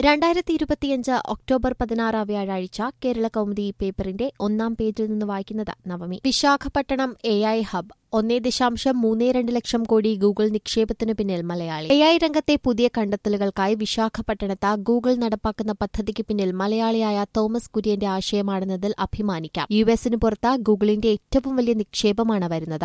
2025 October 16 വ്യാഴാഴ്ച കേരള കൗമുദി പേപ്പറിന്റെ ഒന്നാം പേജിൽ നിന്ന് വായിക്കുന്നത് നവമി. വിശാഖപട്ടണം AI ഹബ് 1.32 ലക്ഷം കോടി ഗൂഗിൾ നിക്ഷേപത്തിനു പിന്നിൽ മലയാളി. AI രംഗത്തെ പുതിയ കണ്ടെത്തലുകൾക്കായി വിശാഖപട്ടണത്ത് ഗൂഗിൾ നടപ്പാക്കുന്ന പദ്ധതിക്ക് പിന്നിൽ മലയാളിയായ തോമസ് കുര്യന്റെ ആശയമാണെന്നതിൽ അഭിമാനിക്കാം. യുഎസിന് പുറത്ത് ഗൂഗിളിന്റെ ഏറ്റവും വലിയ നിക്ഷേപമാണ് വരുന്നത്.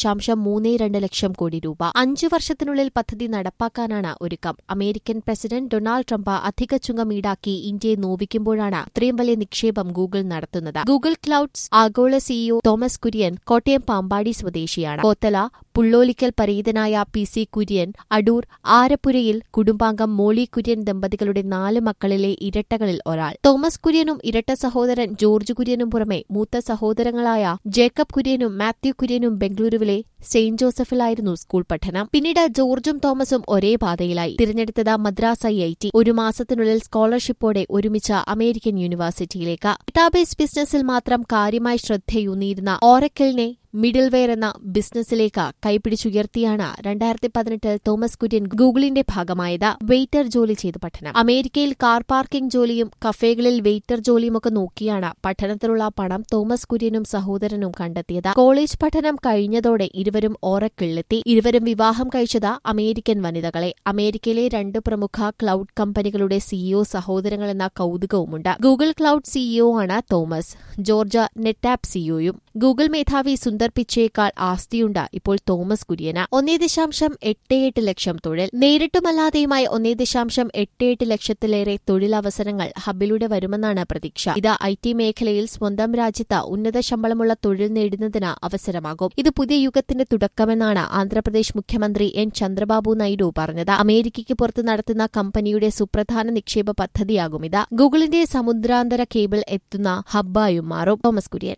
1.32 ലക്ഷം കോടി രൂപ. 5 വർഷത്തിനുള്ളിൽ പദ്ധതി നടപ്പാക്കാനാണ് ഒരുക്കം. അമേരിക്കൻ പ്രസിഡന്റ് ഡൊണാൾഡ് ട്രംപ് അധിക ചുങ്കം ഈടാക്കി ഇന്ത്യയെ നോവിക്കുമ്പോഴാണ് ഇത്രയും വലിയ നിക്ഷേപം ഗൂഗിൾ നടത്തുന്നത്. ഗൂഗിൾ ക്ലൌഡ്സ് ആഗോള സിഇഒ തോമസ് കുര്യൻ കോട്ടയം പാമ്പാടി സ്വദേശിയാണ്. കോത്തല പുള്ളോലിക്കൽ പരീതനായ PC കുര്യൻ അടൂർ ആരപ്പുരയിൽ കുടുംബാംഗം മോളി കുര്യൻ ദമ്പതികളുടെ 4 മക്കളിലെ ഇരട്ടകളിൽ ഒരാൾ. തോമസ് കുര്യനും ഇരട്ട സഹോദരൻ ജോർജ് കുര്യനും പുറമെ മൂത്ത സഹോദരങ്ങളായ ജേക്കബ് കുര്യനും മാത്യു കുര്യനും ബംഗളൂരുവിലെ സെയിന്റ് ജോസഫിലായിരുന്നു സ്കൂൾ പഠനം. പിന്നീട് ജോർജും തോമസും ഒരേ പാതയിലായി. തിരഞ്ഞെടുത്തത് മദ്രാസ് IIT. 1 മാസത്തിനുള്ളിൽ സ്കോളർഷിപ്പോടെ ഒരുമിച്ച് അമേരിക്കൻ യൂണിവേഴ്സിറ്റിയിലേക്ക്. ഡാറ്റാബേസ് ബിസിനസ്സിൽ മാത്രം കാര്യമായി ശ്രദ്ധയൂന്നിയിരുന്ന ഓറക്കിളിനെ മിഡിൽവെയർ എന്ന ബിസിനസ്സിലേക്ക് കൈപിടിച്ചുയർത്തിയാണ് 2018 തോമസ് കുര്യൻ ഗൂഗിളിന്റെ ഭാഗമായത്. വെയിറ്റർ ജോലി ചെയ്ത് പഠനം. അമേരിക്കയിൽ കാർ പാർക്കിംഗ് ജോലിയും കഫേകളിൽ വെയിറ്റർ ജോലിയുമൊക്കെ നോക്കിയാണ് പഠനത്തിലുള്ള പണം തോമസ് കുര്യനും സഹോദരനും കണ്ടെത്തിയത്. കോളേജ് പഠനം കഴിഞ്ഞതോടെ ഇരുവരും ഓറക്കിളിലെത്തി. ഇരുവരും വിവാഹം കഴിച്ചത് അമേരിക്കൻ വനിതകളെ. അമേരിക്കയിലെ 2 പ്രമുഖ ക്ലൌഡ് കമ്പനികളുടെ CEO സഹോദരങ്ങളെന്ന കൌതുകവുമുണ്ട്. ഗൂഗിൾ ക്ലൌഡ് CEO ആണ് തോമസ്. ജോർജ് നെറ്റാപ്പ് CEOയും. ഗൂഗിൾ മേധാവി സുന്ദർ പിച്ചയേക്കാൾ ആസ്തിയുണ്ട് ഇപ്പോൾ തോമസ് കുര്യന്. 1.88 ലക്ഷം തൊഴിൽ. നേരിട്ടുമല്ലാതെയുമായി 1.88 ലക്ഷത്തിലേറെ തൊഴിലവസരങ്ങൾ ഹബിലൂടെ വരുമെന്നാണ് പ്രതീക്ഷ. ഇത് IT മേഖലയിൽ സ്വന്തം രാജ്യത്ത് ഉന്നത ശമ്പളമുള്ള തൊഴിൽ നേടുന്നതിന് അവസരമാകും. ഇത് പുതിയ യുഗത്തിന്റെ തുടക്കമെന്നാണ് ആന്ധ്രാപ്രദേശ് മുഖ്യമന്ത്രി N ചന്ദ്രബാബു നായിഡു പറഞ്ഞത്. അമേരിക്കയ്ക്ക് പുറത്ത് നടത്തുന്ന കമ്പനിയുടെ സുപ്രധാന നിക്ഷേപ പദ്ധതിയാകും ഇത്. ഗൂഗിളിന്റെ സമുദ്രാന്തര കേബിൾ എത്തുന്ന ഹബ്ബായും മാറും. തോമസ് കുര്യൻ.